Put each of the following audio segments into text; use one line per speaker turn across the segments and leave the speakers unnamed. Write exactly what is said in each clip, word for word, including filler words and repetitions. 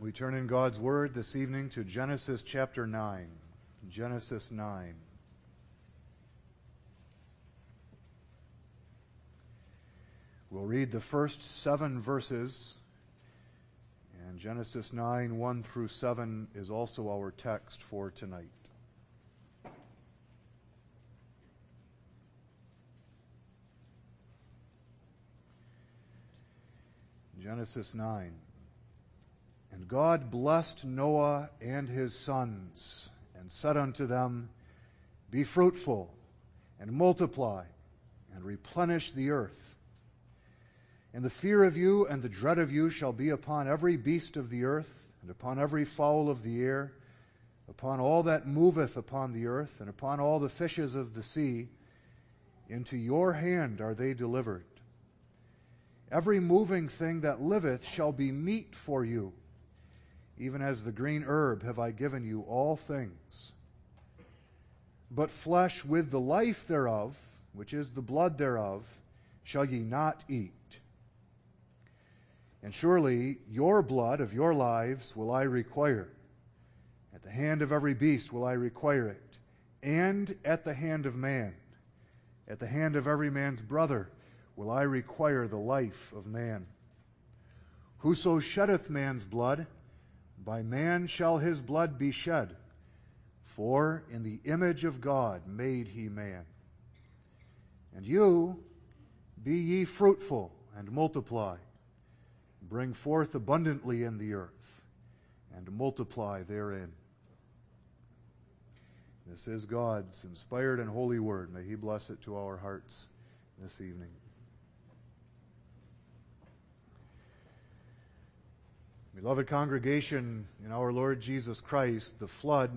We turn in God's Word this evening to Genesis chapter nine. Genesis nine. We'll read the first seven verses, and Genesis nine, one through seven is also our text for tonight. Genesis nine. And God blessed Noah and his sons, and said unto them, Be fruitful, and multiply, and replenish the earth. And the fear of you and the dread of you shall be upon every beast of the earth, and upon every fowl of the air, upon all that moveth upon the earth, and upon all the fishes of the sea. Into your hand are they delivered. Every moving thing that liveth shall be meat for you. Even as the green herb have I given you all things. But flesh with the life thereof, which is the blood thereof, shall ye not eat. And surely your blood of your lives will I require. At the hand of every beast will I require it, and at the hand of man. At the hand of every man's brother will I require the life of man. Whoso sheddeth man's blood, by man shall his blood be shed, for in the image of God made he man. And you, be ye fruitful and multiply, bring forth abundantly in the earth, and multiply therein. This is God's inspired and holy word. May he bless it to our hearts this evening. Beloved congregation, in our Lord Jesus Christ, the flood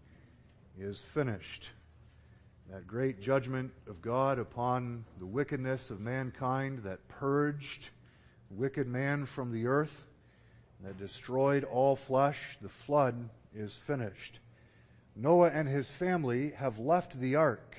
is finished. That great judgment of God upon the wickedness of mankind that purged wicked man from the earth, that destroyed all flesh, the flood is finished. Noah and his family have left the ark.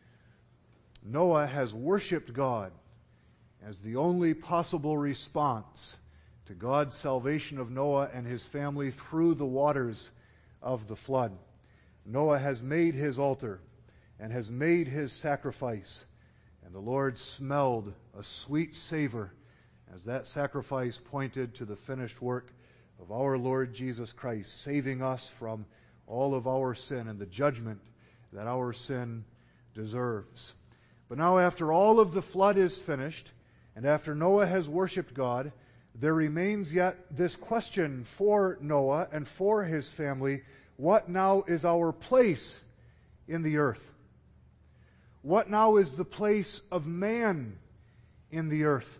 Noah has worshiped God as the only possible response to God's salvation of Noah and his family through the waters of the flood. Noah has made his altar and has made his sacrifice, and the Lord smelled a sweet savor as that sacrifice pointed to the finished work of our Lord Jesus Christ, saving us from all of our sin and the judgment that our sin deserves. But now, after all of the flood is finished, and after Noah has worshiped God, there remains yet this question for Noah and for his family: what now is our place in the earth? What now is the place of man in the earth?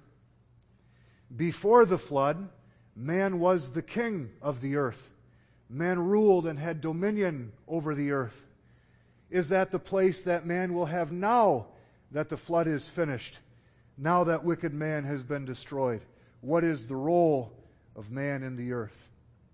Before the flood, man was the king of the earth. Man ruled and had dominion over the earth. Is that the place that man will have now that the flood is finished? Now that wicked man has been destroyed? What is the role of man in the earth?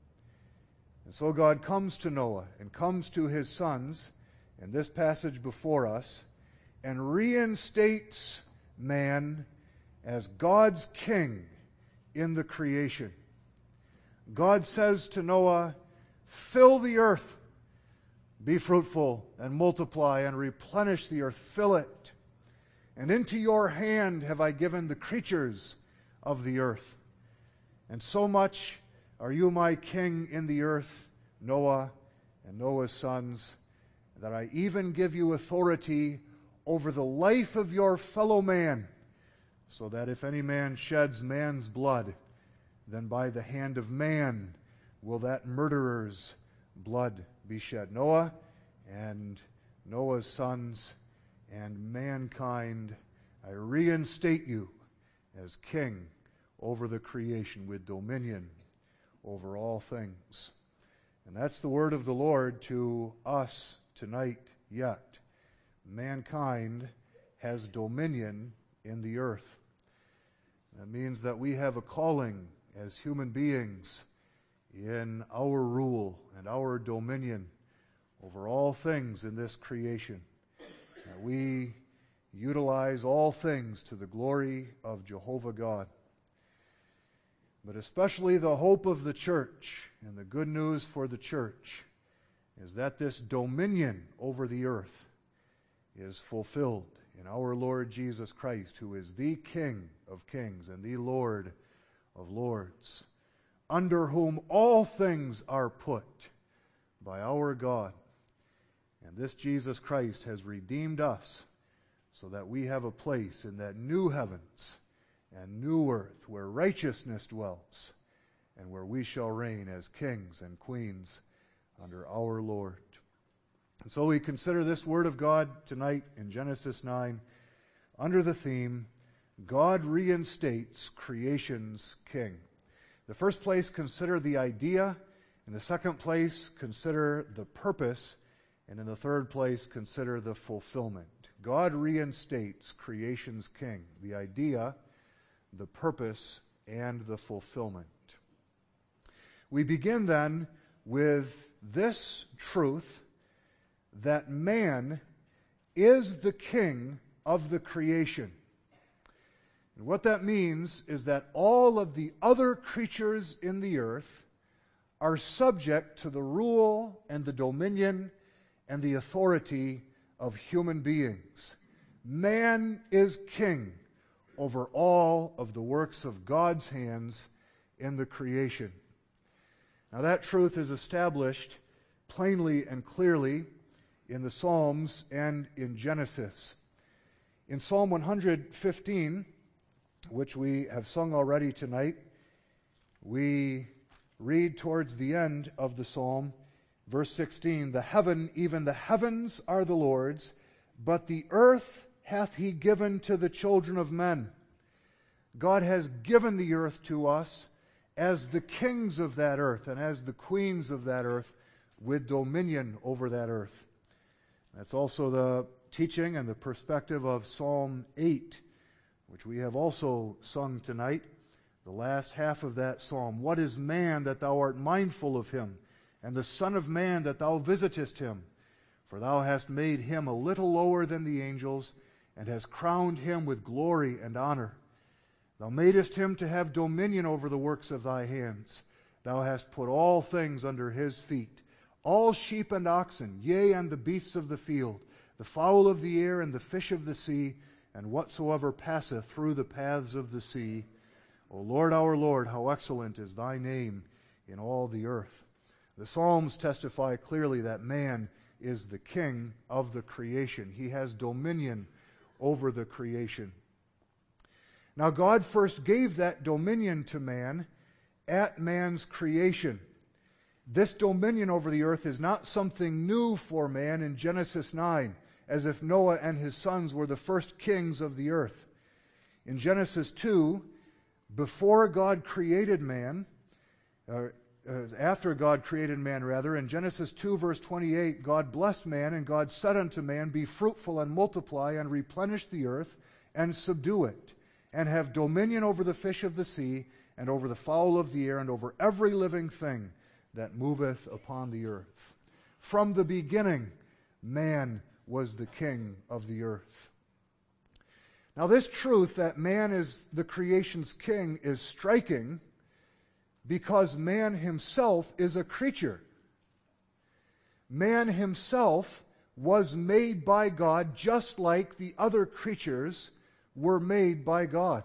And so God comes to Noah and comes to his sons in this passage before us and reinstates man as God's king in the creation. God says to Noah, fill the earth, be fruitful and multiply and replenish the earth, fill it. And into your hand have I given the creatures of the earth. And so much are you my king in the earth, Noah and Noah's sons, that I even give you authority over the life of your fellow man, so that if any man sheds man's blood, then by the hand of man will that murderer's blood be shed. Noah and Noah's sons and mankind, I reinstate you as king over the creation with dominion over all things. And that's the word of the Lord to us tonight yet. Mankind has dominion in the earth. That means that we have a calling as human beings in our rule and our dominion over all things in this creation. That we utilize all things to the glory of Jehovah God. but especially the hope of the church and the good news for the church is that this dominion over the earth is fulfilled in our Lord Jesus Christ, who is the King of kings and the Lord of lords, under whom all things are put by our God. And this Jesus Christ has redeemed us so that we have a place in that new heavens and new earth where righteousness dwells and where we shall reign as kings and queens under our Lord. And so we consider this Word of God tonight in Genesis nine under the theme, God reinstates creation's king. The first place, consider the idea. In the second place, consider the purpose. And in the third place, consider the fulfillment. God reinstates creation's king. The idea, the purpose, and the fulfillment. We begin then with this truth that man is the king of the creation. And what that means is that all of the other creatures in the earth are subject to the rule and the dominion and the authority of human beings. Man is king over all of the works of God's hands in the creation. Now that truth is established plainly and clearly in the Psalms and in Genesis. In Psalm one fifteen, which we have sung already tonight, we read towards the end of the psalm, verse sixteen, the heaven, even the heavens are the Lord's, but the earth hath he given to the children of men. God has given the earth to us as the kings of that earth and as the queens of that earth with dominion over that earth. That's also the teaching and the perspective of Psalm eight, which we have also sung tonight, the last half of that psalm. What is man that thou art mindful of him, and the Son of man that thou visitest him? For thou hast made him a little lower than the angels, and hast crowned him with glory and honor. Thou madest him to have dominion over the works of thy hands. Thou hast put all things under his feet, all sheep and oxen, yea, and the beasts of the field, the fowl of the air, and the fish of the sea, and whatsoever passeth through the paths of the sea. O Lord, our Lord, how excellent is thy name in all the earth. The Psalms testify clearly that man is the king of the creation. He has dominion over the creation. Now, God first gave that dominion to man at man's creation. This dominion over the earth is not something new for man in Genesis nine, as if Noah and his sons were the first kings of the earth. In Genesis two, before God created man, or uh, after God created man, rather, in Genesis two, verse twenty-eight, God blessed man, and God said unto man, be fruitful and multiply, and replenish the earth, and subdue it, and have dominion over the fish of the sea, and over the fowl of the air, and over every living thing that moveth upon the earth. From the beginning, man was the king of the earth. Now, this truth that man is the creation's king is striking because man himself is a creature. Man himself was made by God just like the other creatures were made by God.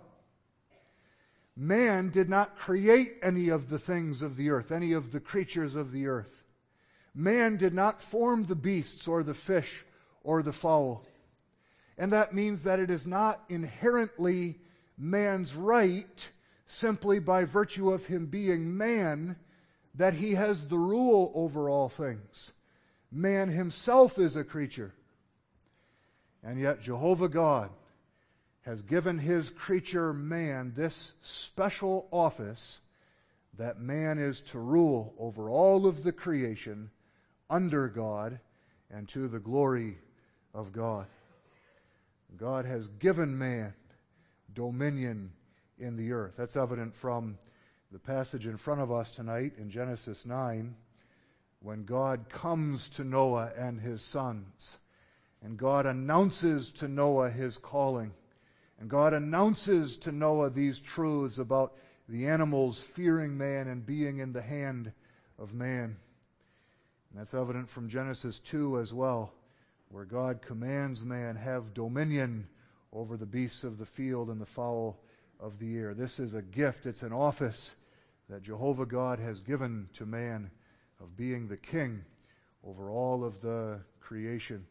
Man did not create any of the things of the earth, any of the creatures of the earth. Man did not form the beasts or the fish or the fowl. And that means that it is not inherently man's right, simply by virtue of him being man, that he has the rule over all things. Man himself is a creature. And yet Jehovah God has given his creature man this special office that man is to rule over all of the creation under God and to the glory of God. God has given man dominion in the earth. That's evident from the passage in front of us tonight in Genesis nine, when God comes to Noah and his sons, and God announces to Noah his calling. And God announces to Noah these truths about the animals fearing man and being in the hand of man. And that's evident from Genesis two as well, where God commands man, have dominion over the beasts of the field and the fowl of the air. This is a gift, it's an office that Jehovah God has given to man of being the king over all of the creation.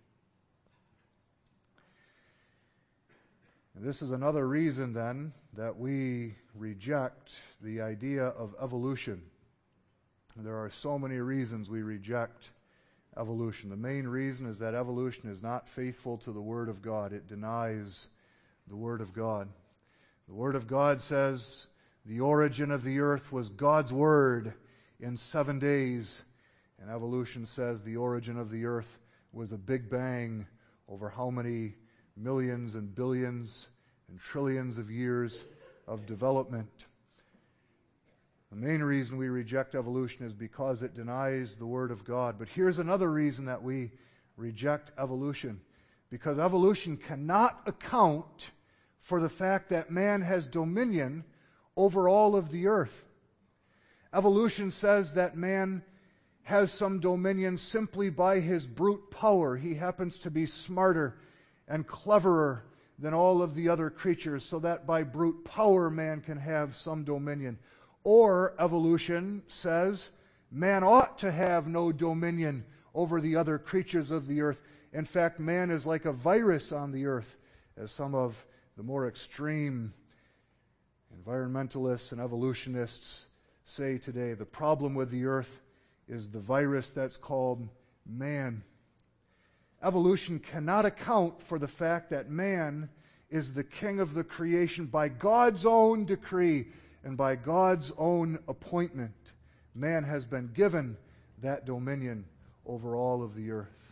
And this is another reason then that we reject the idea of evolution. There are so many reasons we reject evolution. The main reason is that evolution is not faithful to the Word of God. It denies the Word of God. The Word of God says the origin of the earth was God's Word in seven days. And evolution says the origin of the earth was a big bang over how many millions and billions and trillions of years of development. The main reason we reject evolution is because it denies the Word of God. But here's another reason that we reject evolution. Because evolution cannot account for the fact that man has dominion over all of the earth. Evolution says that man has some dominion simply by his brute power. He happens to be smarter and cleverer than all of the other creatures, so that by brute power man can have some dominion. Or evolution says man ought to have no dominion over the other creatures of the earth. In fact, man is like a virus on the earth, as some of the more extreme environmentalists and evolutionists say today. The problem with the earth is the virus that's called man. Evolution cannot account for the fact that man is the king of the creation by God's own decree and by God's own appointment. Man has been given that dominion over all of the earth.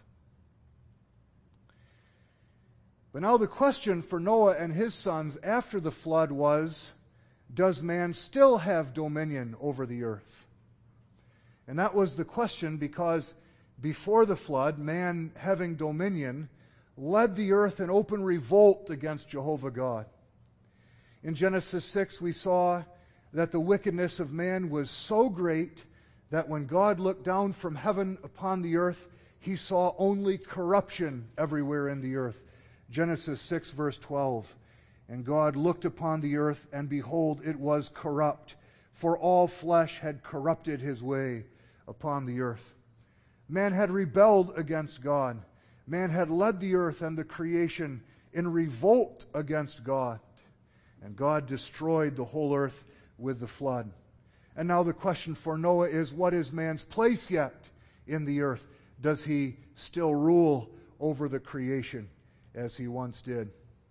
But now the question for Noah and his sons after the flood was, does man still have dominion over the earth? And that was the question because before the flood, man having dominion led the earth in open revolt against Jehovah God. In Genesis six, we saw that the wickedness of man was so great that when God looked down from heaven upon the earth, he saw only corruption everywhere in the earth. Genesis six, verse twelve. And God looked upon the earth, and behold, it was corrupt, for all flesh had corrupted his way upon the earth. Man had rebelled against God. Man had led the earth and the creation in revolt against God. And God destroyed the whole earth with the flood. And now the question for Noah is, what is man's place yet in the earth? Does he still rule over the creation as he once did?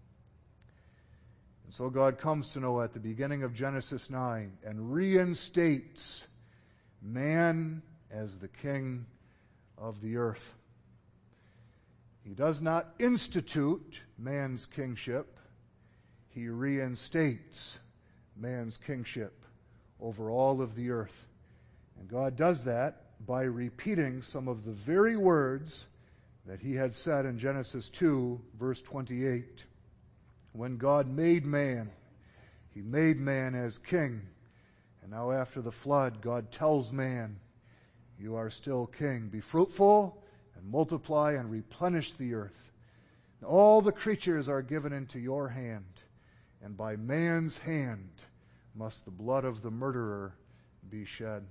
And so God comes to Noah at the beginning of Genesis nine and reinstates man as the king of the earth. He does not institute man's kingship. He reinstates man's kingship over all of the earth. And God does that by repeating some of the very words that he had said in Genesis two, verse twenty-eight. When God made man, he made man as king. And now after the flood, God tells man, you are still king. Be fruitful and multiply and replenish the earth. All the creatures are given into your hand, and by man's hand must the blood of the murderer be shed.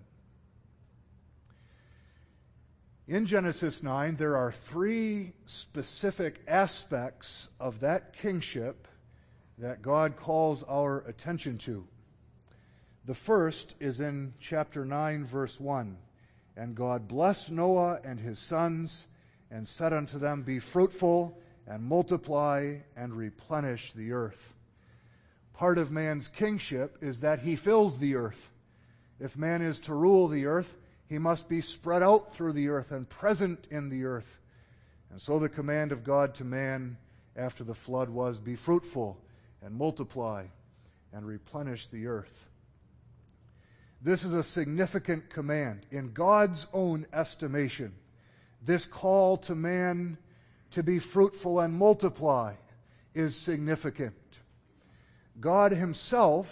In Genesis nine, there are three specific aspects of that kingship that God calls our attention to. The first is in chapter nine, verse one. And God blessed Noah and his sons, and said unto them, be fruitful, and multiply, and replenish the earth. Part of man's kingship is that he fills the earth. If man is to rule the earth, he must be spread out through the earth and present in the earth. And so the command of God to man after the flood was, be fruitful, and multiply, and replenish the earth. This is a significant command. In God's own estimation, this call to man to be fruitful and multiply is significant. God himself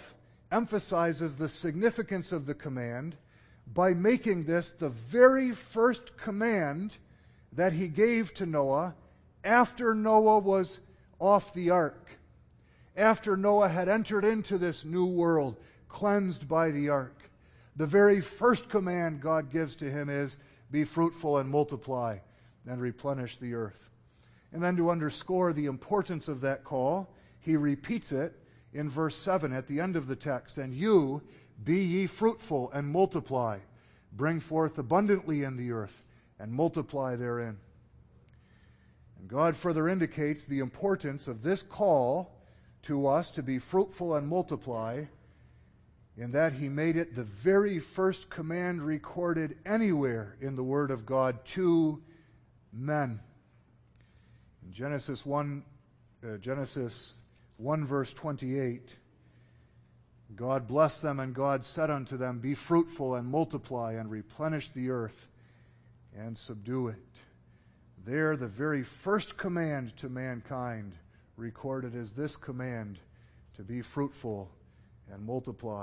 emphasizes the significance of the command by making this the very first command that he gave to Noah after Noah was off the ark, after Noah had entered into this new world, cleansed by the ark. The very first command God gives to him is, be fruitful and multiply and replenish the earth. And then to underscore the importance of that call, he repeats it in verse seven at the end of the text. And you, be ye fruitful and multiply, bring forth abundantly in the earth, and multiply therein. And God further indicates the importance of this call to us to be fruitful and multiply, in that he made it the very first command recorded anywhere in the Word of God to men. In Genesis one, uh, Genesis one verse twenty-eight, God blessed them, and God said unto them, be fruitful and multiply and replenish the earth and subdue it. There, the very first command to mankind recorded is this command to be fruitful and multiply.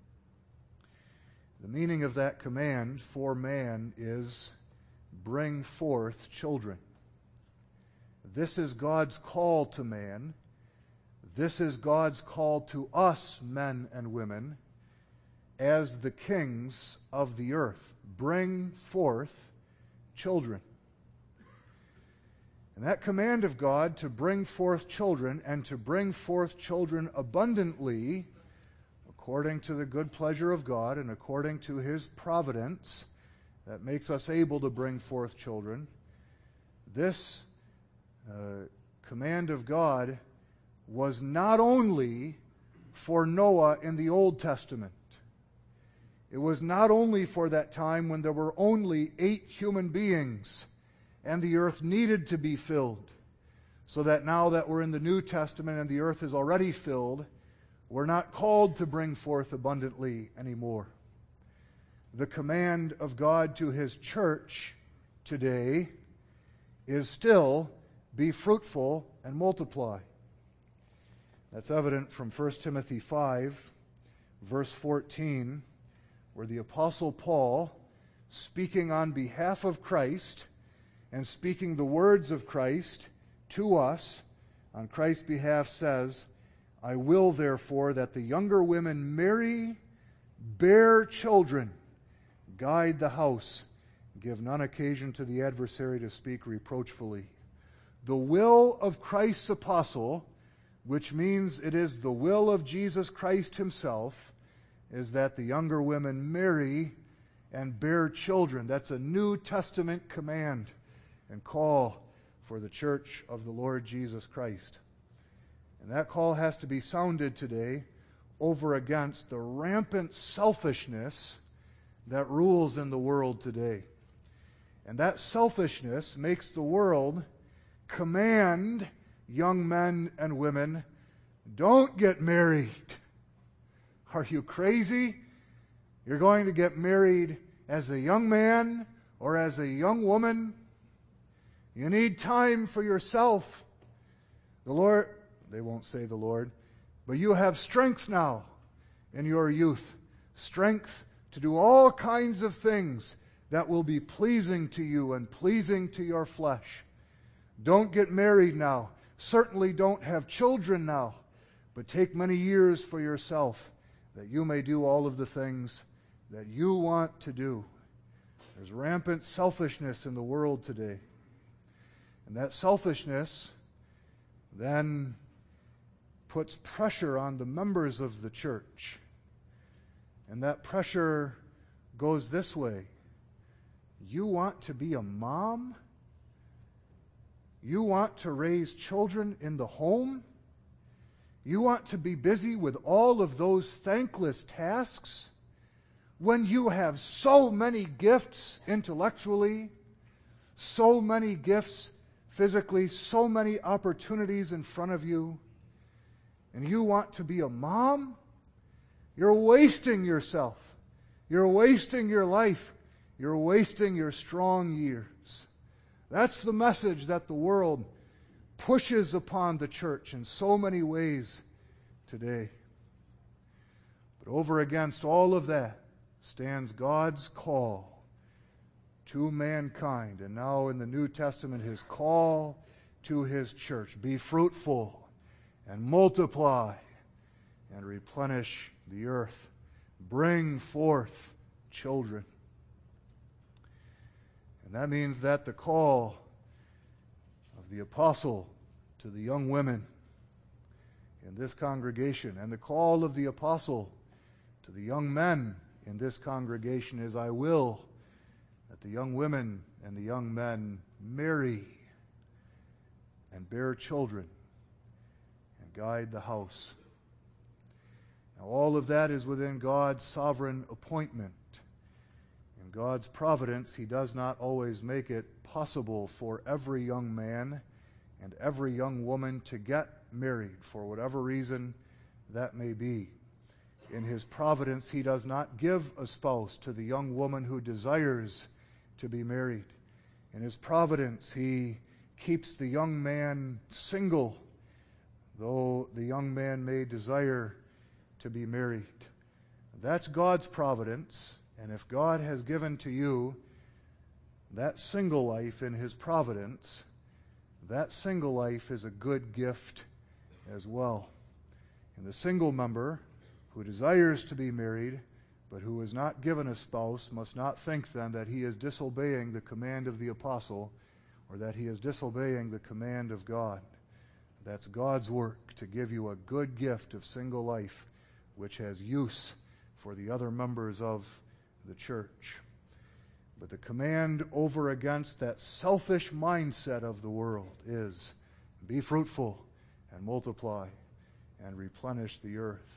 The meaning of that command for man is bring forth children. This is God's call to man. This is God's call to us, men and women, as the kings of the earth. Bring forth children. And that command of God to bring forth children, and to bring forth children abundantly, according to the good pleasure of God and according to His providence that makes us able to bring forth children, this uh, command of God was not only for Noah in the Old Testament. It was not only for that time when there were only eight human beings and the earth needed to be filled, so that now that we're in the New Testament and the earth is already filled, we're not called to bring forth abundantly anymore. The command of God to His church today is still be fruitful and multiply. That's evident from First Timothy five, verse fourteen, where the Apostle Paul, speaking on behalf of Christ and speaking the words of Christ to us on Christ's behalf, says, I will therefore that the younger women marry, bear children, guide the house, give none occasion to the adversary to speak reproachfully. The will of Christ's apostle, which means it is the will of Jesus Christ Himself, is that the younger women marry and bear children. That's a New Testament command and call for the church of the Lord Jesus Christ. And that call has to be sounded today over against the rampant selfishness that rules in the world today. And that selfishness makes the world command young men and women, don't get married. Are you crazy? You're going to get married as a young man or as a young woman? You need time for yourself. The Lord, they won't say the Lord, but you have strength now in your youth. Strength to do all kinds of things that will be pleasing to you and pleasing to your flesh. Don't get married now. Certainly don't have children now. But take many years for yourself that you may do all of the things that you want to do. There's rampant selfishness in the world today. And that selfishness then puts pressure on the members of the church. And that pressure goes this way. You want to be a mom? You want to raise children in the home? You want to be busy with all of those thankless tasks when you have so many gifts intellectually, so many gifts physically, so many opportunities in front of you, and you want to be a mom? You're wasting yourself. You're wasting your life. You're wasting your strong years. That's the message that the world pushes upon the church in so many ways today. But over against all of that stands God's call to mankind, and now in the New Testament, his call to his church. Be fruitful and multiply and replenish the earth. Bring forth children. And that means that the call of the apostle to the young women in this congregation and the call of the apostle to the young men in this congregation is, I will that the young women and the young men marry and bear children and guide the house. Now, all of that is within God's sovereign appointment. In God's providence, he does not always make it possible for every young man and every young woman to get married, for whatever reason that may be. In his providence, he does not give a spouse to the young woman who desires to be married. In his providence, he keeps the young man single, though the young man may desire to be married. That's God's providence, and if God has given to you that single life in his providence, that single life is a good gift as well. And the single member who desires to be married but who is not given a spouse must not think then that he is disobeying the command of the apostle or that he is disobeying the command of God. That's God's work to give you a good gift of single life which has use for the other members of the church. But the command over against that selfish mindset of the world is, be fruitful and multiply and replenish the earth.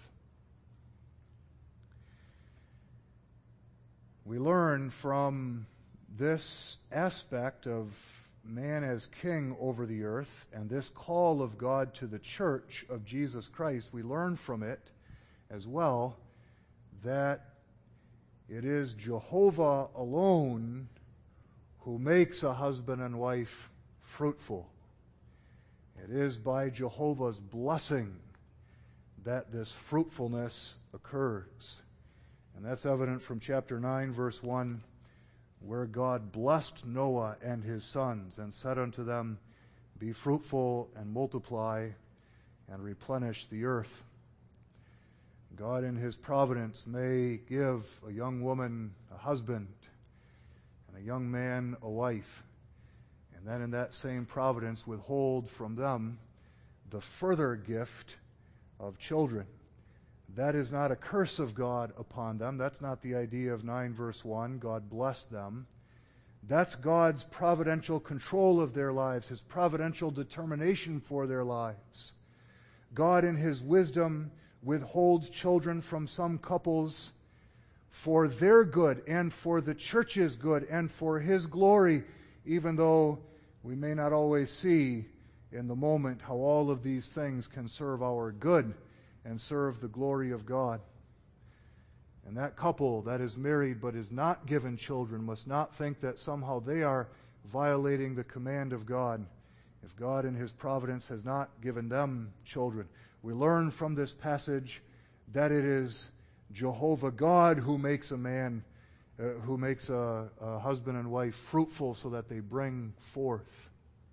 We learn from this aspect of man as king over the earth and this call of God to the church of Jesus Christ, we learn from it as well that it is Jehovah alone who makes a husband and wife fruitful. It is by Jehovah's blessing that this fruitfulness occurs. And that's evident from chapter nine, verse one, where God blessed Noah and his sons and said unto them, be fruitful and multiply and replenish the earth. God in his providence may give a young woman a husband and a young man a wife, and then in that same providence withhold from them the further gift of children. That is not a curse of God upon them. That's not the idea of nine verse one, God blessed them. That's God's providential control of their lives, his providential determination for their lives. God in his wisdom withholds children from some couples for their good and for the church's good and for his glory, even though we may not always see in the moment how all of these things can serve our good and serve the glory of God. And that couple that is married but is not given children must not think that somehow they are violating the command of God if God in his providence has not given them children. We learn from this passage that it is Jehovah God who makes a man, uh, who makes a, a husband and wife fruitful so that they bring forth.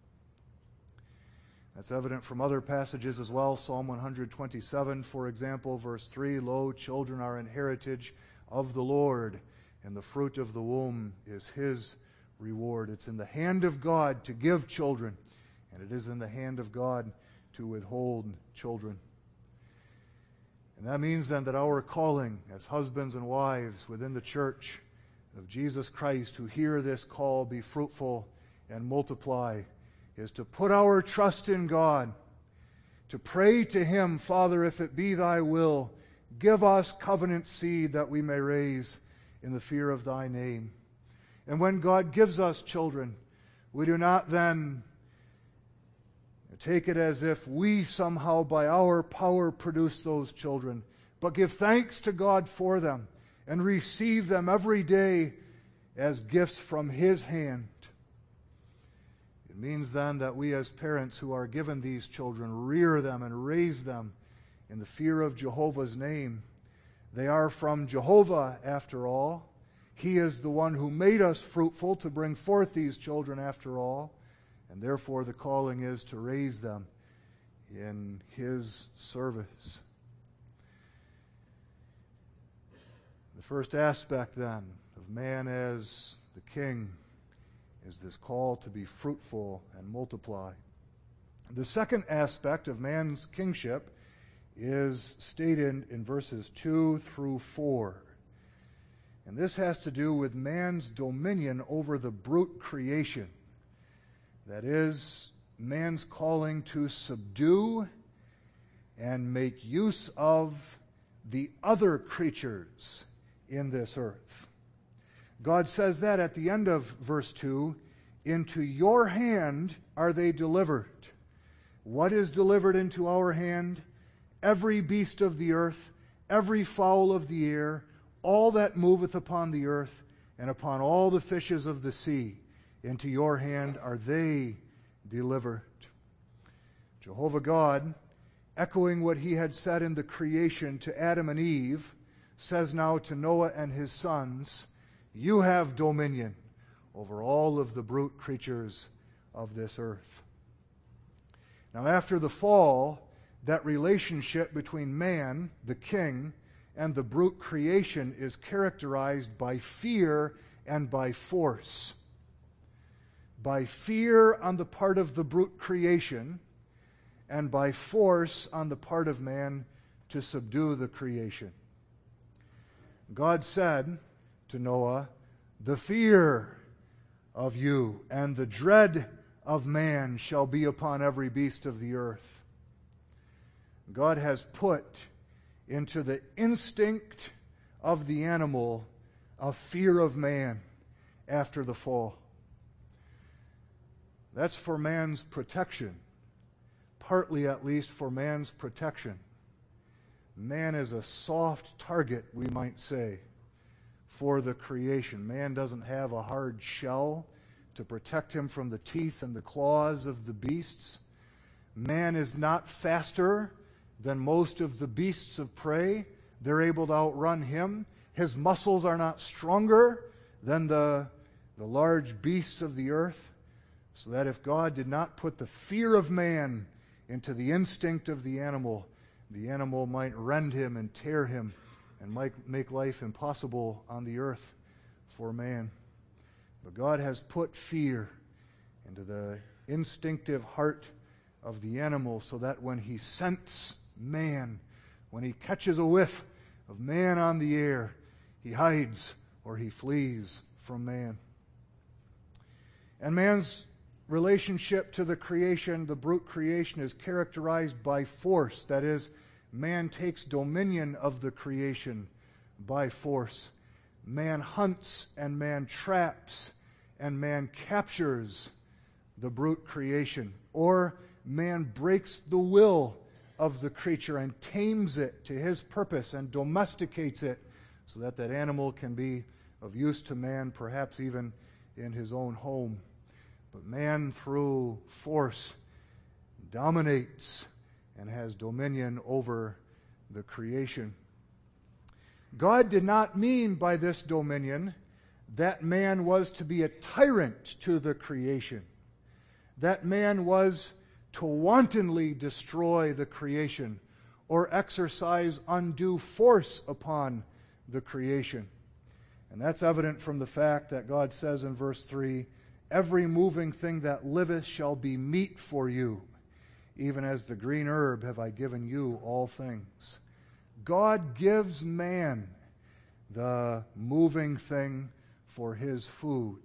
That's evident from other passages as well. Psalm one twenty-seven, for example, verse three, lo, children are an heritage of the Lord, and the fruit of the womb is his reward. It's in the hand of God to give children, and it is in the hand of God to withhold children. And that means then that our calling as husbands and wives within the church of Jesus Christ who hear this call, be fruitful and multiply, is to put our trust in God, to pray to him, Father, if it be thy will, give us covenant seed that we may raise in the fear of thy name. And when God gives us children, we do not then take it as if we somehow by our power produce those children, but give thanks to God for them and receive them every day as gifts from his hand. It means then that we as parents who are given these children rear them and raise them in the fear of Jehovah's name, They are from Jehovah, after all. He is the one who made us fruitful to bring forth these children, after all. And therefore the calling is to raise them in His service. The first aspect, then, of man as the king is this call to be fruitful and multiply. The second aspect of man's kingship is stated in verses two through four. And this has to do with man's dominion over the brute creation. That is, man's calling to subdue and make use of the other creatures in this earth. God says that at the end of verse two, into your hand are they delivered. What is delivered into our hand? Every beast of the earth, every fowl of the air, all that moveth upon the earth, and upon all the fishes of the sea. Into your hand are they delivered. Jehovah God, echoing what He had said in the creation to Adam and Eve, says now to Noah and his sons, you have dominion over all of the brute creatures of this earth. Now, after the fall, that relationship between man, the king, and the brute creation is characterized by fear and by force. By fear on the part of the brute creation, and by force on the part of man to subdue the creation. God said to Noah, the fear of you and the dread of man shall be upon every beast of the earth. God has put into the instinct of the animal a fear of man after the fall. That's for man's protection, partly at least for man's protection. Man is a soft target, we might say, for the creation. Man doesn't have a hard shell to protect him from the teeth and the claws of the beasts. Man is not faster than most of the beasts of prey. They're able to outrun him. His muscles are not stronger than the, the large beasts of the earth. So that if God did not put the fear of man into the instinct of the animal, the animal might rend him and tear him and might make life impossible on the earth for man. But God has put fear into the instinctive heart of the animal so that when he scents man, when he catches a whiff of man on the air, he hides or he flees from man. And man's relationship to the creation, the brute creation, is characterized by force. That is, man takes dominion of the creation by force. Man hunts and man traps and man captures the brute creation. Or man breaks the will of the creature and tames it to his purpose and domesticates it so that that animal can be of use to man, perhaps even in his own home. But man, through force, dominates and has dominion over the creation. God did not mean by this dominion that man was to be a tyrant to the creation, that man was to wantonly destroy the creation or exercise undue force upon the creation. And that's evident from the fact that God says in verse three, every moving thing that liveth shall be meat for you. Even as the green herb have I given you all things. God gives man the moving thing for his food.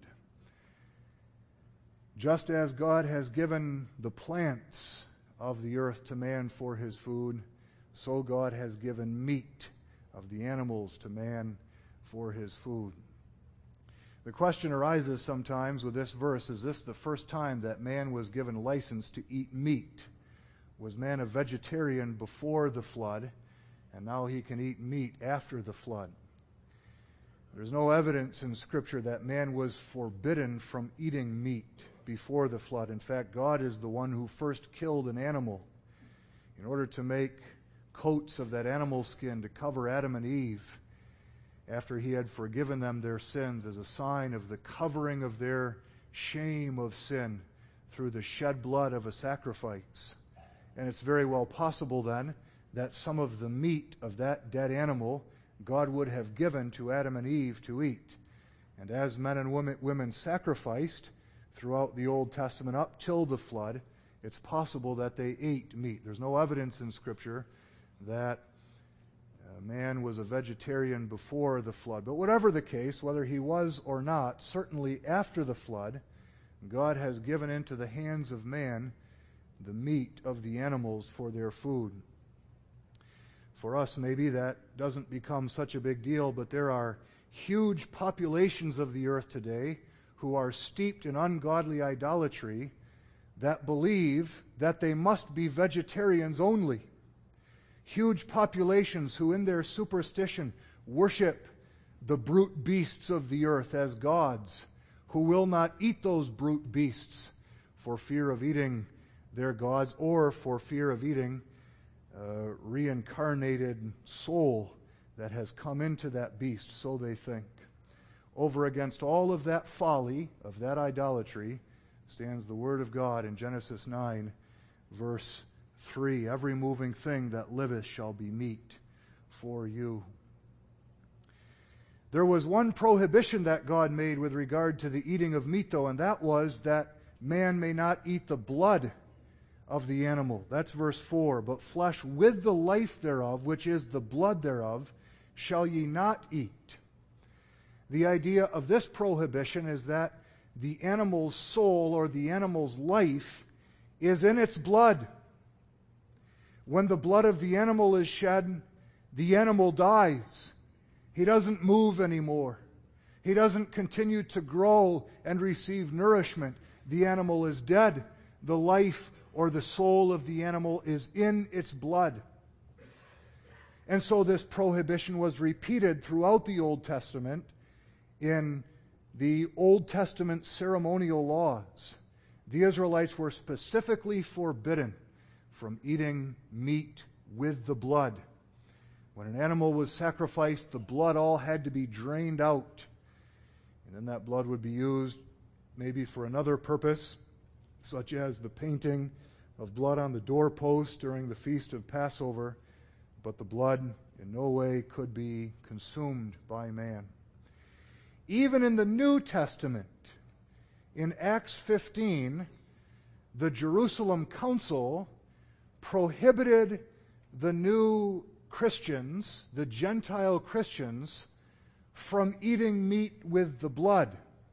Just as God has given the plants of the earth to man for his food, so God has given meat of the animals to man for his food. The question arises sometimes with this verse, is this the first time that man was given license to eat meat? Was man a vegetarian before the flood, and now he can eat meat after the flood? There's no evidence in Scripture that man was forbidden from eating meat before the flood. In fact, God is the one who first killed an animal in order to make coats of that animal skin to cover Adam and Eve after he had forgiven them their sins as a sign of the covering of their shame of sin through the shed blood of a sacrifice. And it's very well possible then that some of the meat of that dead animal God would have given to Adam and Eve to eat. And as men and women, women sacrificed throughout the Old Testament up till the flood, it's possible that they ate meat. There's no evidence in Scripture that a man was a vegetarian before the flood. But whatever the case, whether he was or not, certainly after the flood, God has given into the hands of man the meat of the animals for their food. For us, maybe that doesn't become such a big deal, but there are huge populations of the earth today who are steeped in ungodly idolatry that believe that they must be vegetarians only. Huge populations who in their superstition worship the brute beasts of the earth as gods, who will not eat those brute beasts for fear of eating their gods or for fear of eating a reincarnated soul that has come into that beast, so they think. Over against all of that folly, of that idolatry, stands the Word of God in Genesis nine, verse three. Every moving thing that liveth shall be meat for you. There was one prohibition that God made with regard to the eating of meat, though, and that was that man may not eat the blood of the animal. That's verse four. But flesh with the life thereof, which is the blood thereof, shall ye not eat. The idea of this prohibition is that the animal's soul or the animal's life is in its blood. When the blood of the animal is shed, the animal dies. He doesn't move anymore. He doesn't continue to grow and receive nourishment. The animal is dead. The life or the soul of the animal is in its blood. And so this prohibition was repeated throughout the Old Testament in the Old Testament ceremonial laws. The Israelites were specifically forbidden from eating meat with the blood. When an animal was sacrificed, the blood all had to be drained out. And then that blood would be used maybe for another purpose, such as the painting of blood on the doorpost during the feast of Passover, but the blood in no way could be consumed by man. Even in the New Testament, in Acts fifteen, the Jerusalem Council prohibited the new Christians, the Gentile Christians, from eating meat with the blood,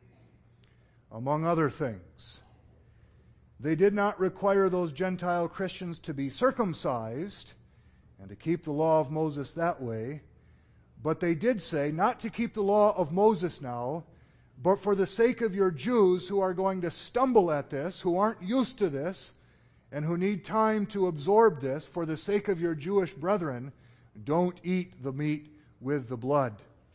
among other things. They did not require those Gentile Christians to be circumcised and to keep the law of Moses that way, but they did say not to keep the law of Moses now, but for the sake of your Jews who are going to stumble at this, who aren't used to this, and who need time to absorb this, for the sake of your Jewish brethren, don't eat the meat with the blood.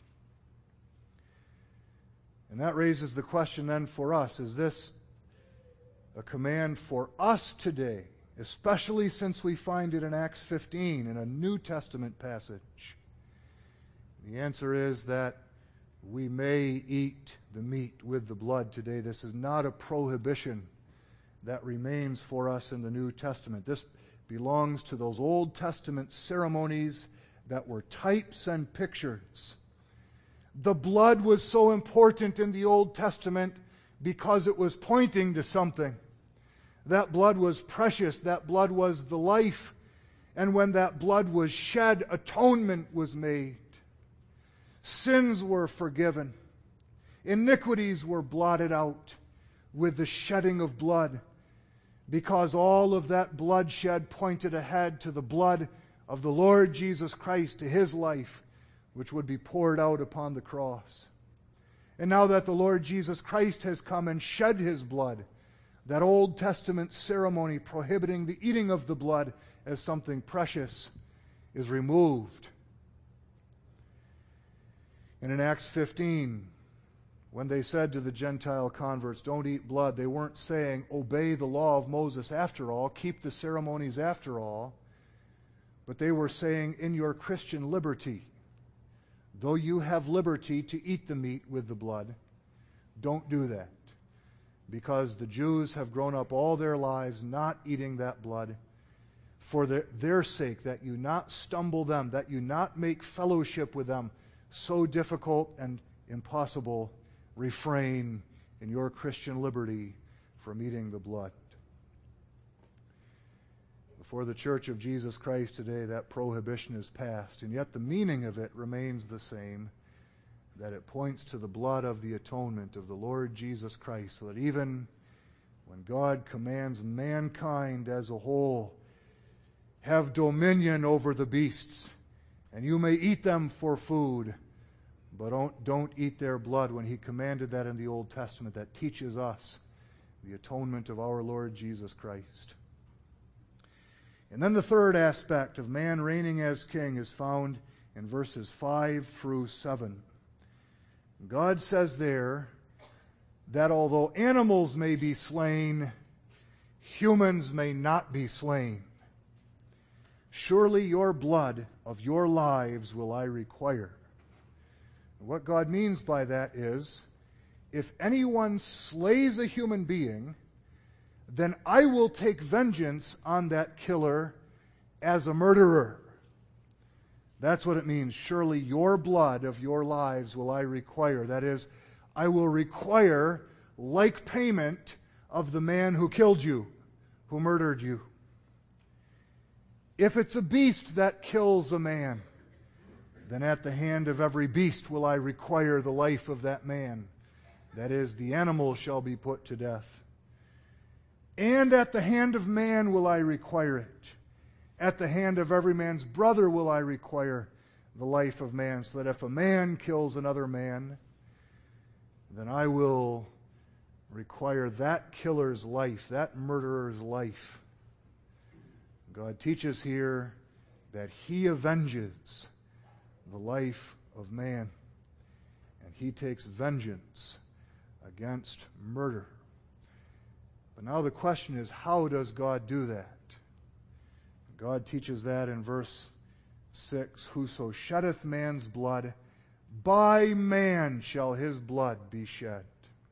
And that raises the question then for us, is this a command for us today, especially since we find it in Acts fifteen in a New Testament passage? The answer is that we may eat the meat with the blood today. This is not a prohibition that remains for us in the New Testament. This belongs to those Old Testament ceremonies that were types and pictures. The blood was so important in the Old Testament because it was pointing to something. That blood was precious. That blood was the life. And when that blood was shed, atonement was made. Sins were forgiven. Iniquities were blotted out with the shedding of blood, because all of that bloodshed pointed ahead to the blood of the Lord Jesus Christ, to His life, which would be poured out upon the cross. And now that the Lord Jesus Christ has come and shed His blood, that Old Testament ceremony prohibiting the eating of the blood as something precious is removed. And in Acts fifteen, when they said to the Gentile converts, don't eat blood, they weren't saying, obey the law of Moses after all, keep the ceremonies after all. but they were saying, in your Christian liberty, though you have liberty to eat the meat with the blood, don't do that. Because the Jews have grown up all their lives not eating that blood for their, their sake, that you not stumble them, that you not make fellowship with them so difficult and impossible. Refrain in your Christian liberty from eating the blood. Before the Church of Jesus Christ today, that prohibition is passed, and yet the meaning of it remains the same, that it points to the blood of the atonement of the Lord Jesus Christ, so that even when God commands mankind as a whole, have dominion over the beasts, and you may eat them for food, but don't, don't eat their blood. When he commanded that in the Old Testament, that teaches us the atonement of our Lord Jesus Christ. And then the third aspect of man reigning as king is found in verses five through seven. God says there that although animals may be slain, humans may not be slain. Surely your blood of your lives will I require. What God means by that is, if anyone slays a human being, then I will take vengeance on that killer as a murderer. That's what it means. Surely your blood of your lives will I require. That is, I will require like payment of the man who killed you, who murdered you. If it's a beast that kills a man, then at the hand of every beast will I require the life of that man. That is, the animal shall be put to death. And at the hand of man will I require it. At the hand of every man's brother will I require the life of man, so that if a man kills another man, then I will require that killer's life, that murderer's life. God teaches here that he avenges the life of man, and he takes vengeance against murder. But now the question is, how does God do that? God teaches that in verse six, whoso sheddeth man's blood, by man shall his blood be shed.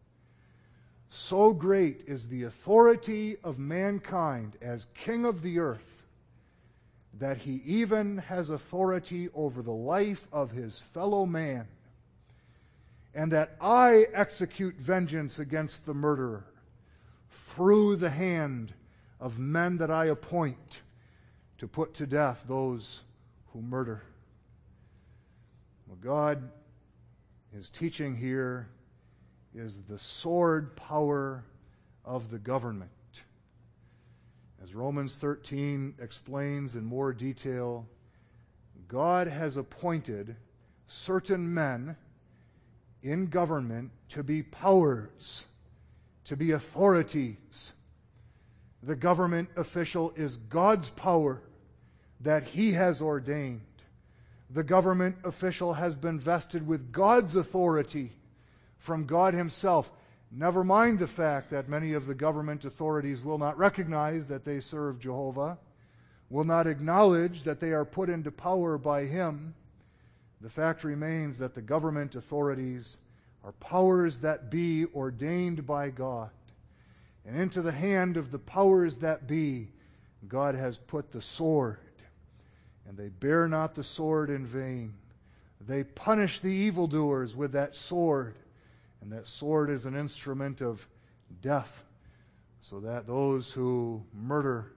So great is the authority of mankind as king of the earth, that he even has authority over the life of his fellow man, and that I execute vengeance against the murderer through the hand of men that I appoint to put to death those who murder. What God is teaching here is the sword power of the government. As Romans thirteen explains in more detail, God has appointed certain men in government to be powers, to be authorities. The government official is God's power that he has ordained. The government official has been vested with God's authority from God himself. Never mind the fact that many of the government authorities will not recognize that they serve Jehovah, will not acknowledge that they are put into power by him. The fact remains that the government authorities are powers that be ordained by God. And into the hand of the powers that be, God has put the sword. And they bear not the sword in vain. They punish the evildoers with that sword. And that sword is an instrument of death, so that those who murder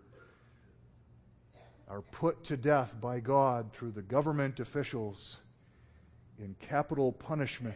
are put to death by God through the government officials in capital punishment.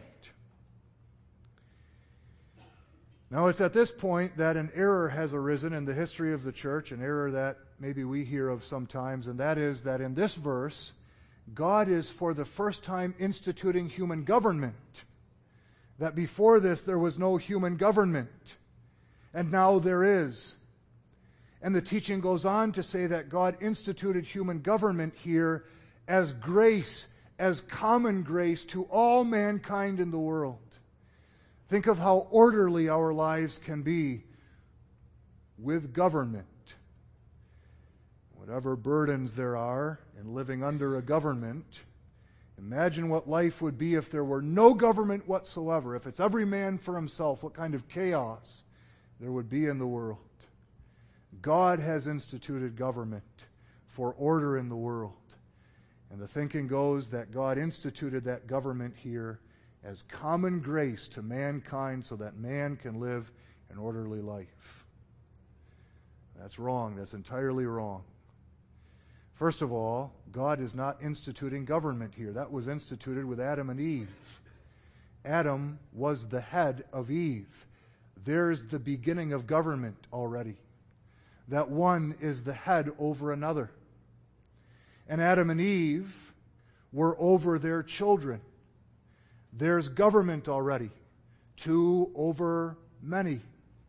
Now, it's at this point that an error has arisen in the history of the church, an error that maybe we hear of sometimes, and that is that in this verse, God is for the first time instituting human government. That before this there was no human government, and now there is. And the teaching goes on to say that God instituted human government here as grace, as common grace to all mankind in the world. Think of how orderly our lives can be with government. whatever burdens there are in living under a government, imagine what life would be if there were no government whatsoever. If it's every man for himself, what kind of chaos there would be in the world. God has instituted government for order in the world. And the thinking goes that God instituted that government here as common grace to mankind so that man can live an orderly life. That's wrong. That's entirely wrong. First of all, God is not instituting government here. That was instituted with Adam and Eve. Adam was the head of Eve. There's the beginning of government already. That one is the head over another. And Adam and Eve were over their children. There's government already. Two over many.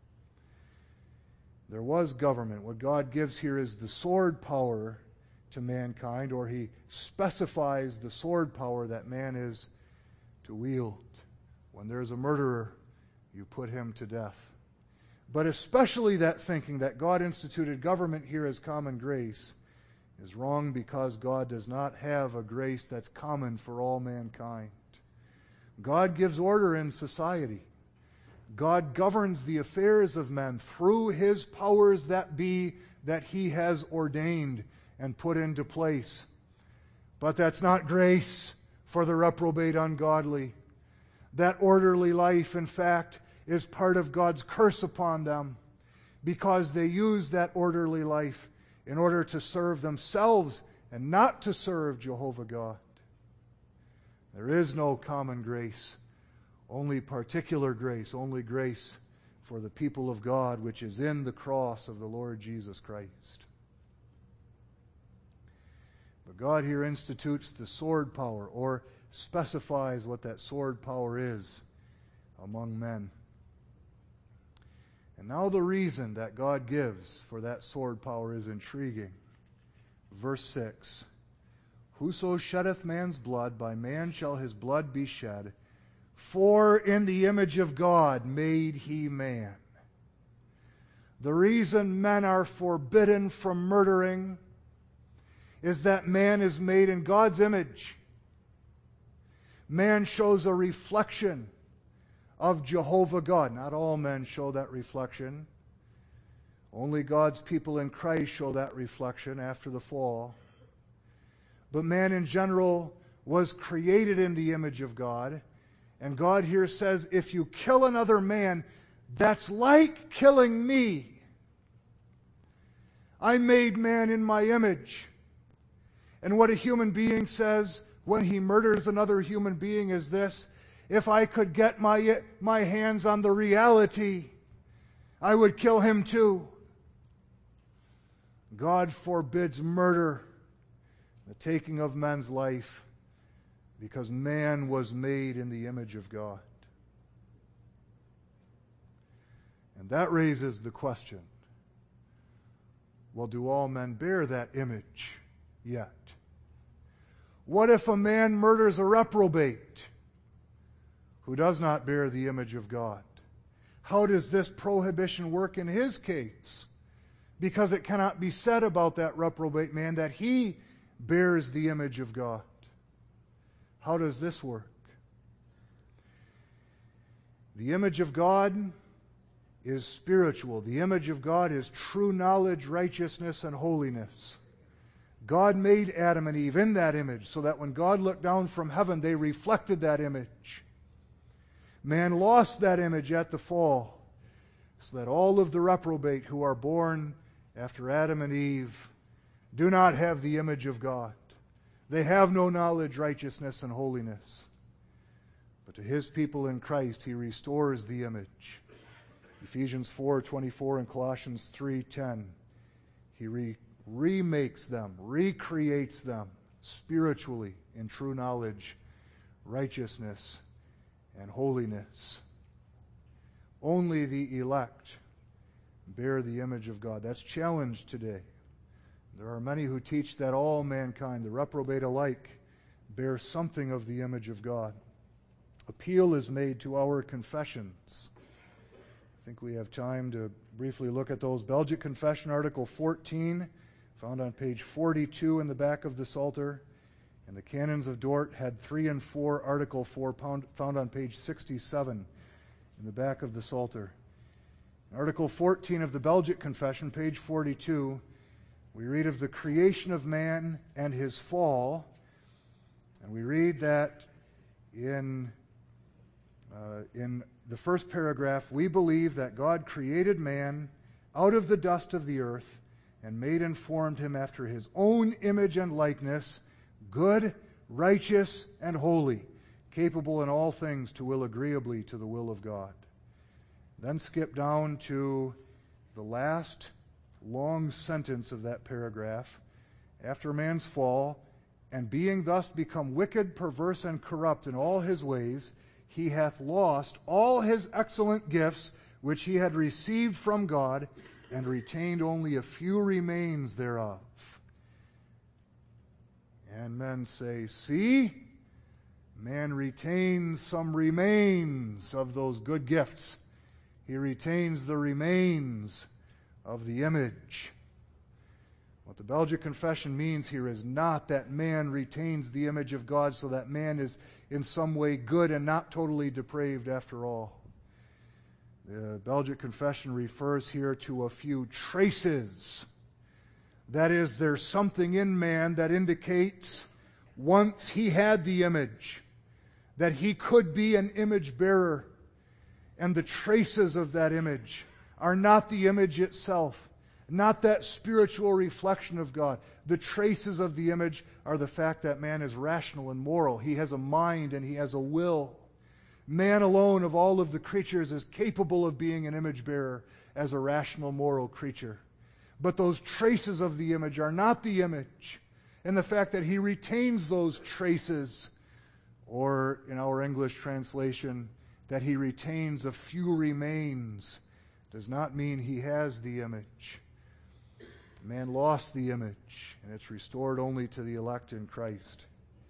There was government. What God gives here is the sword power to mankind, or he specifies the sword power that man is to wield. When there's a murderer, you put him to death. But especially that thinking that God instituted government here as common grace is wrong, because God does not have a grace that's common for all mankind. God gives order in society. God governs the affairs of men through his powers that be that he has ordained and put into place. But that's not grace for the reprobate ungodly. That orderly life, in fact, is part of God's curse upon them, because they use that orderly life in order to serve themselves and not to serve Jehovah God. There is no common grace, only particular grace, only grace for the people of God, which is in the cross of the Lord Jesus Christ. But God here institutes the sword power, or specifies what that sword power is among men. And now the reason that God gives for that sword power is intriguing. Verse six, whoso sheddeth man's blood, by man shall his blood be shed, for in the image of God made he man. The reason men are forbidden from murdering is that man is made in God's image. Man shows a reflection of Jehovah God. Not all men show that reflection. Only God's people in Christ show that reflection after the fall. But man in general was created in the image of God. And God here says, if you kill another man, that's like killing me. I made man in my image. And what a human being says when he murders another human being is this: if I could get my, my hands on the reality, I would kill him too. God forbids murder, the taking of men's life, because man was made in the image of God. And that raises the question, well, do all men bear that image yet? What if a man murders a reprobate who does not bear the image of God? How does this prohibition work in his case? Because it cannot be said about that reprobate man that he bears the image of God. How does this work? The image of God is spiritual. The image of God is true knowledge, righteousness, and holiness. God made Adam and Eve in that image so that when God looked down from heaven, they reflected that image. Man lost that image at the fall, so that all of the reprobate who are born after Adam and Eve do not have the image of God. They have no knowledge, righteousness, and holiness. But to his people in Christ, he restores the image. Ephesians four twenty-four and Colossians three ten. He re- remakes them, recreates them spiritually in true knowledge, righteousness, and holiness. Only the elect bear the image of God. That's challenged today. There are many who teach that all mankind, the reprobate alike, bear something of the image of God. Appeal is made to our confessions. I think we have time to briefly look at those. Belgic Confession, Article fourteen, found on page forty-two in the back of the Psalter. And the Canons of Dort had three and four, Article four, found on page sixty-seven in the back of the Psalter. In Article fourteen of the Belgic Confession, page forty-two, we read of the creation of man and his fall. And we read that in, uh, in the first paragraph, we believe that God created man out of the dust of the earth and made and formed him after his own image and likeness, good, righteous, and holy, capable in all things to will agreeably to the will of God. Then skip down to the last long sentence of that paragraph. After man's fall, and being thus become wicked, perverse, and corrupt in all his ways, he hath lost all his excellent gifts which he had received from God, and retained only a few remains thereof. And men say, see, man retains some remains of those good gifts. He retains the remains of the image. What the Belgic Confession means here is not that man retains the image of God so that man is in some way good and not totally depraved after all. The Belgic Confession refers here to a few traces. That is, there's something in man that indicates once he had the image, that he could be an image bearer. And the traces of that image are not the image itself, not that spiritual reflection of God. The traces of the image are the fact that man is rational and moral. He has a mind and he has a will. Man alone of all of the creatures is capable of being an image bearer as a rational, moral creature. But those traces of the image are not the image. And the fact that he retains those traces, or in our English translation, that he retains a few remains, does not mean he has the image. Man lost the image, and it's restored only to the elect in Christ.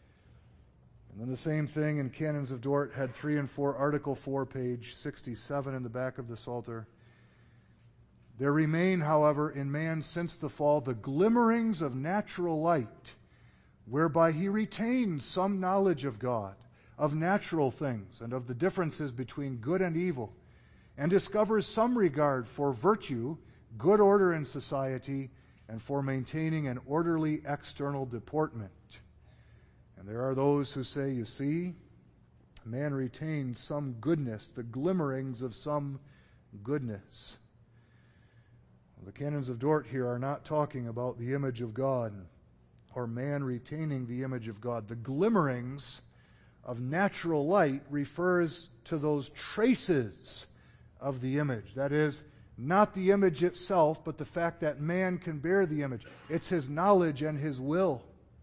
And then the same thing in Canons of Dort had three and four, Article four, page sixty-seven in the back of the Psalter. There remain, however, in man since the fall the glimmerings of natural light, whereby he retains some knowledge of God, of natural things, and of the differences between good and evil, and discovers some regard for virtue, good order in society, and for maintaining an orderly external deportment. And there are those who say, you see, man retains some goodness, the glimmerings of some goodness. Well, the Canons of Dort here are not talking about the image of God or man retaining the image of God. The glimmerings of natural light refers to those traces of the image. That is, not the image itself, but the fact that man can bear the image. It's his knowledge and his will.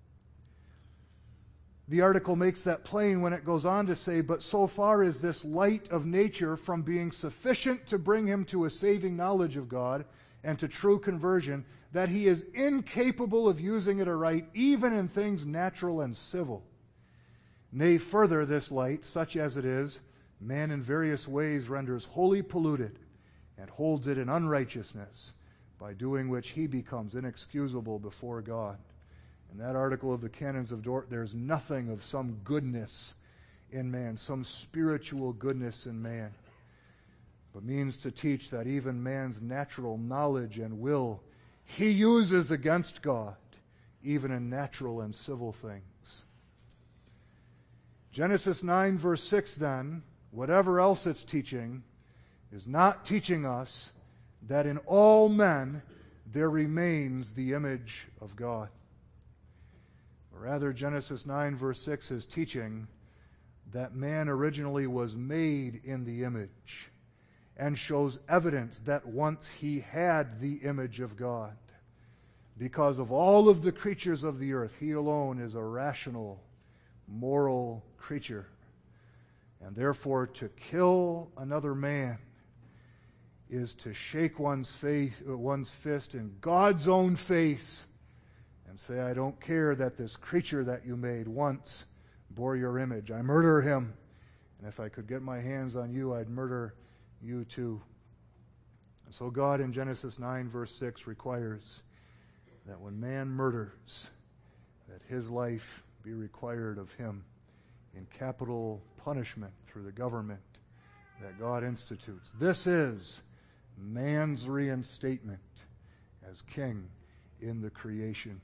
The article makes that plain when it goes on to say, but so far is this light of nature from being sufficient to bring him to a saving knowledge of God and to true conversion, that he is incapable of using it aright, even in things natural and civil. Nay, further, this light, such as it is, man in various ways renders wholly polluted and holds it in unrighteousness, by doing which he becomes inexcusable before God. In that article of the Canons of Dort, there's nothing of some goodness in man, some spiritual goodness in man, but means to teach that even man's natural knowledge and will he uses against God, even in natural and civil things. Genesis nine, verse six, then, whatever else it's teaching, is not teaching us that in all men there remains the image of God. Rather, Genesis nine, verse six is teaching that man originally was made in the image and shows evidence that once he had the image of God. Because of all of the creatures of the earth, he alone is a rational, moral creature. And therefore, to kill another man is to shake one's, face, one's fist in God's own face and say, I don't care that this creature that you made once bore your image. I murder him. And if I could get my hands on you, I'd murder you too. And so God in Genesis nine, verse six requires that when man murders, that his life be required of him in capital punishment through the government that God institutes. This is man's reinstatement as king in the creation.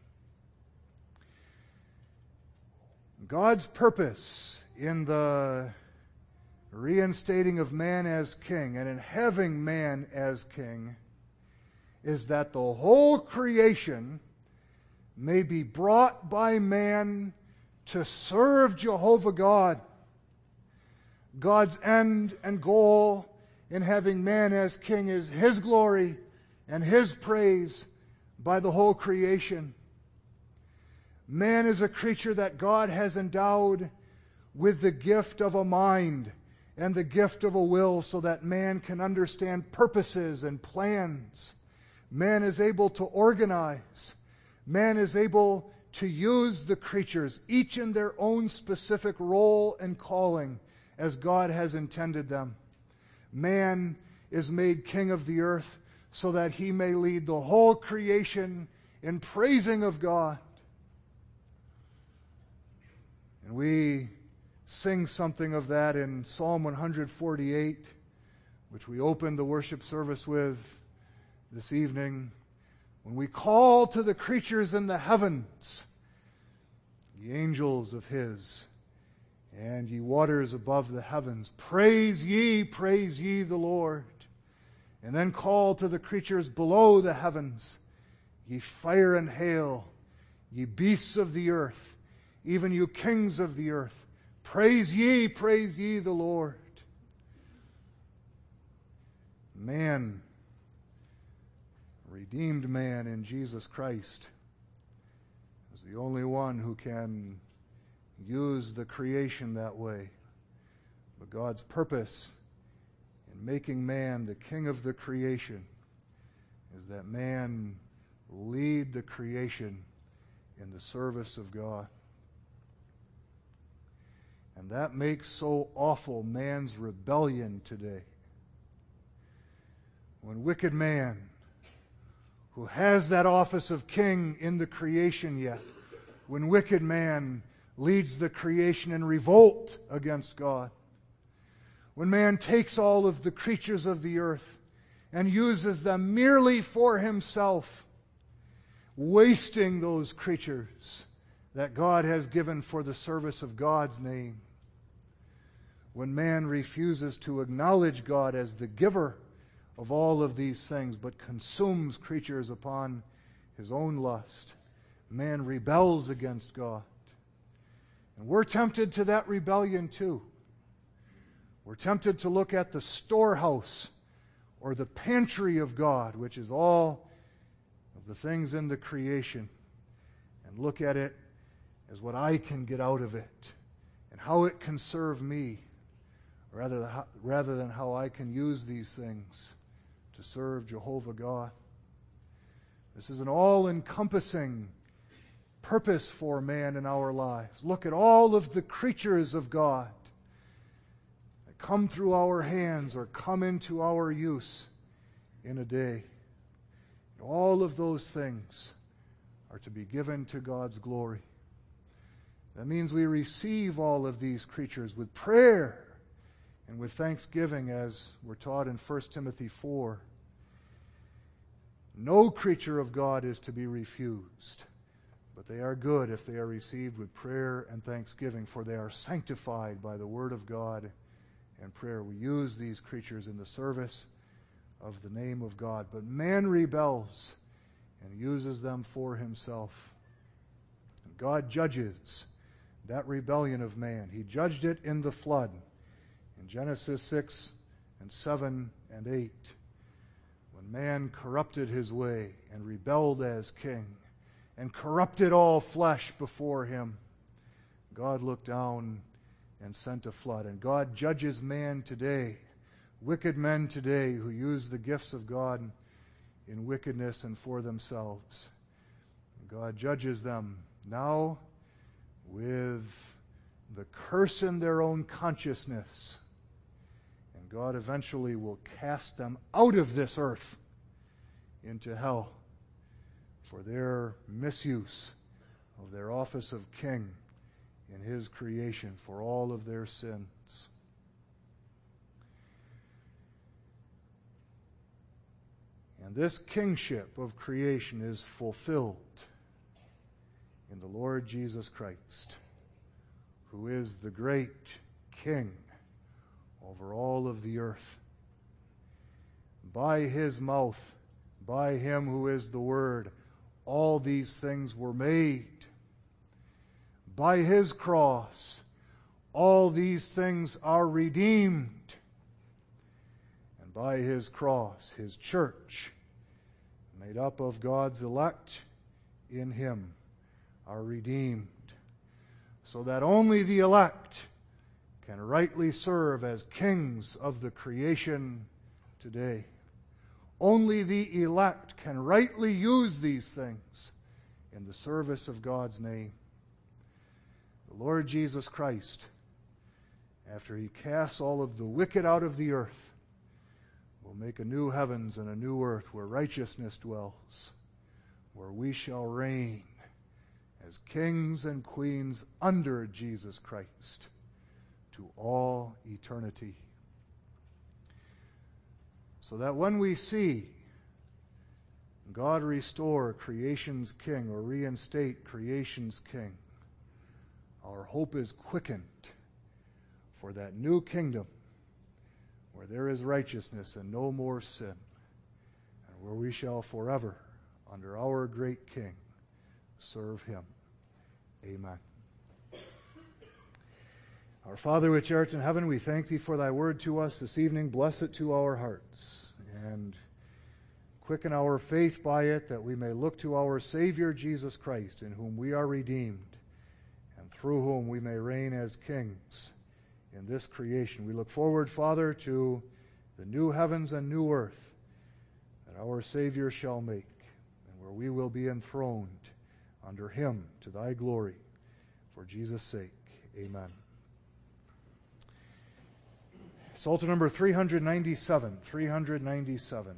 God's purpose in the reinstating of man as king and in having man as king is that the whole creation may be brought by man to serve Jehovah God. God's end and goal in having man as king is His glory and His praise by the whole creation. Man is a creature that God has endowed with the gift of a mind and the gift of a will so that man can understand purposes and plans. Man is able to organize. Man is able to use the creatures, each in their own specific role and calling as God has intended them. Man is made king of the earth so that he may lead the whole creation in praising of God. And we sing something of that in Psalm one forty-eight, which we opened the worship service with this evening. When we call to the creatures in the heavens, the angels of His, and ye waters above the heavens, praise ye, praise ye the Lord. And then call to the creatures below the heavens, ye fire and hail, ye beasts of the earth, even you kings of the earth, praise ye, praise ye the Lord. Man, redeemed man in Jesus Christ, is the only one who can use the creation that way. But God's purpose in making man the king of the creation is that man lead the creation in the service of God. And that makes so awful man's rebellion today. When wicked man, who has that office of king in the creation yet, when wicked man leads the creation in revolt against God, when man takes all of the creatures of the earth and uses them merely for himself, wasting those creatures that God has given for the service of God's name, when man refuses to acknowledge God as the giver of all of these things, but consumes creatures upon his own lust, man rebels against God. And we're tempted to that rebellion too. We're tempted to look at the storehouse or the pantry of God, which is all of the things in the creation, and look at it as what I can get out of it and how it can serve me, rather, rather than how I can use these things to serve Jehovah God. This is an all-encompassing purpose for man in our lives. Look at all of the creatures of God that come through our hands or come into our use in a day. And all of those things are to be given to God's glory. That means we receive all of these creatures with prayer and with thanksgiving, as we're taught in First Timothy four. No creature of God is to be refused, but they are good if they are received with prayer and thanksgiving, for they are sanctified by the word of God and prayer. We use these creatures in the service of the name of God, but man rebels and uses them for himself. And God judges that rebellion of man. He judged it in the flood in Genesis six and seven and eight. When man corrupted his way and rebelled as king and corrupted all flesh before him, God looked down and sent a flood. And God judges man today, wicked men today who use the gifts of God in wickedness and for themselves. God judges them now with the curse in their own consciousness. And God eventually will cast them out of this earth into hell for their misuse of their office of king in his creation, for all of their sins. And this kingship of creation is fulfilled in the Lord Jesus Christ, who is the great King over all of the earth. By his mouth, by him who is the Word, all these things were made. By his cross, all these things are redeemed. And by his cross, his church, made up of God's elect in him, are redeemed, so that only the elect can rightly serve as kings of the creation today. Only the elect can rightly use these things in the service of God's name. The Lord Jesus Christ, after he casts all of the wicked out of the earth, will make a new heavens and a new earth where righteousness dwells, where we shall reign as kings and queens under Jesus Christ to all eternity. So that when we see God restore creation's king or reinstate creation's king, our hope is quickened for that new kingdom where there is righteousness and no more sin, and where we shall forever, under our great King, serve him. Amen. Our Father which art in heaven, we thank thee for thy word to us this evening. Bless it to our hearts, and quicken our faith by it, that we may look to our Savior Jesus Christ, in whom we are redeemed, and through whom we may reign as kings in this creation. We look forward, Father, to the new heavens and new earth that our Savior shall make, and where we will be enthroned under him to thy glory. For Jesus' sake, amen. Psalter number three ninety-seven. three ninety-seven.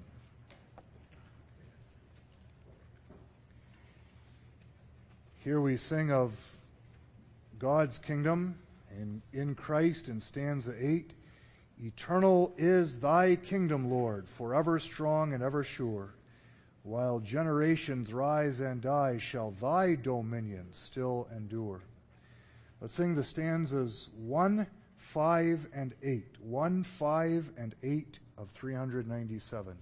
Here we sing of God's kingdom in, in Christ in stanza eight. Eternal is thy kingdom, Lord, forever strong and ever sure. While generations rise and die, shall thy dominion still endure. Let's sing the stanzas one, five, and eight. one, five, and eight of three ninety-seven.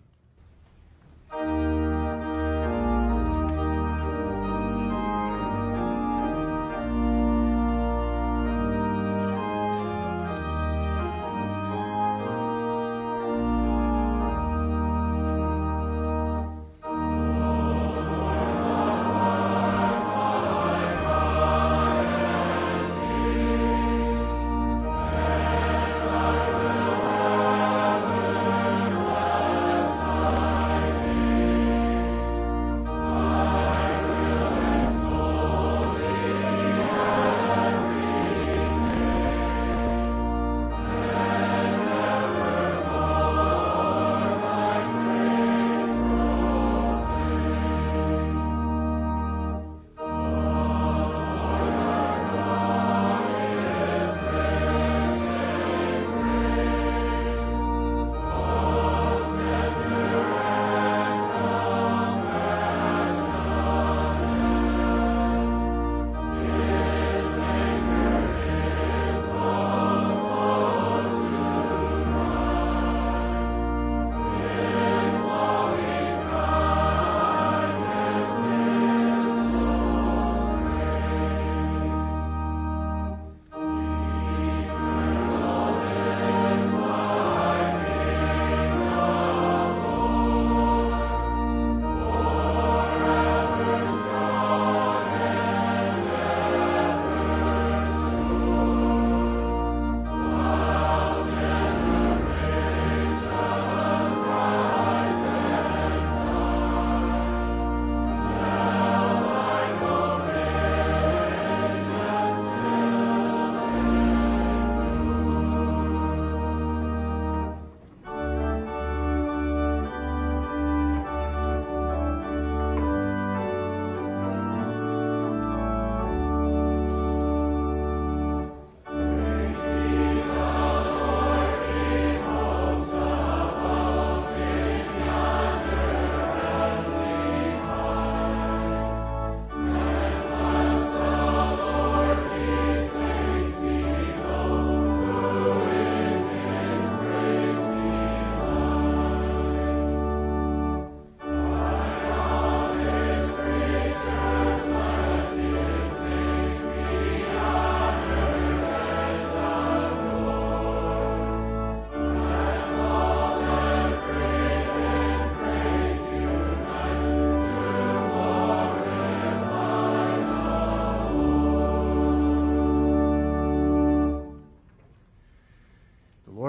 Amen.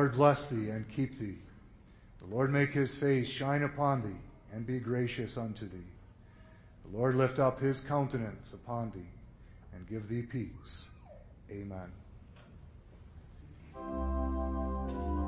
Lord bless thee and keep thee. The Lord make his face shine upon thee and be gracious unto thee. The Lord lift up his countenance upon thee and give thee peace. Amen.